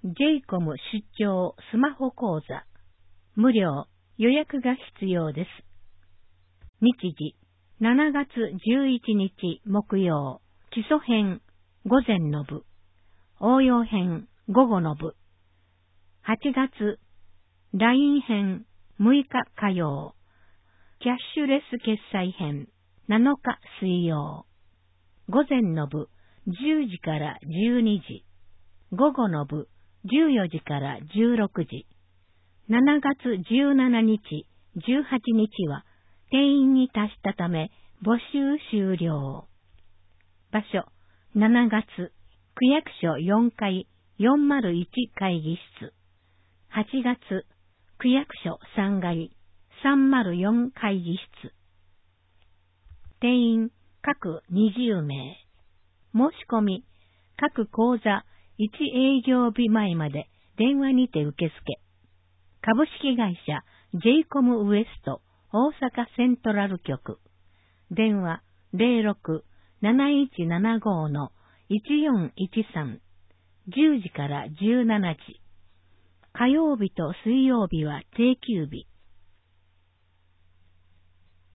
JCOM 出張スマホ講座。無料、予約が必要です。日時、7月11日木曜、基礎編、午前の部。応用編、午後の部。8月、LINE 編、6日火曜。キャッシュレス決済編、7日水曜。午前の部、10時から12時。午後の部、14時から16時。7月17日、18日は定員に達したため募集終了。場所、7月、区役所4階401会議室。8月、区役所3階304会議室。定員各20名。申し込み、各講座1営業日前まで電話にて受付。株式会社 JCOM ウエスト大阪セントラル局。電話 06-7175-1413。10時から17時。火曜日と水曜日は定休日。